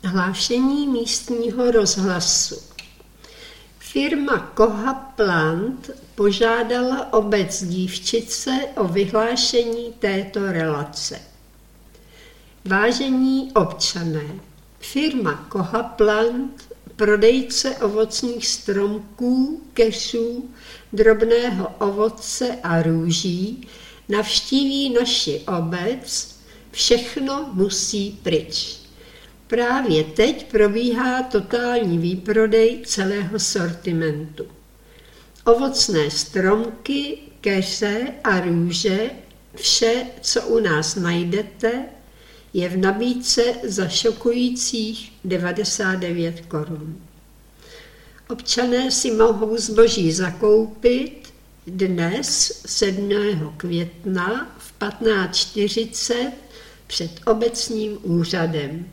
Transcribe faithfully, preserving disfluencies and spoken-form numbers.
Hlášení místního rozhlasu. Firma Koha Plant požádala obec Dívčice o vyhlášení této relace. Vážení občané, firma Koha Plant, prodejce ovocných stromků, keřů, drobného ovoce a růží, navštíví naši obec, všechno musí pryč. Právě teď probíhá totální výprodej celého sortimentu. Ovocné stromky, keře a růže, vše, co u nás najdete, je v nabídce za šokujících devadesát devět korun. Občané si mohou zboží zakoupit dnes sedmého května v patnáct čtyřicet před obecním úřadem.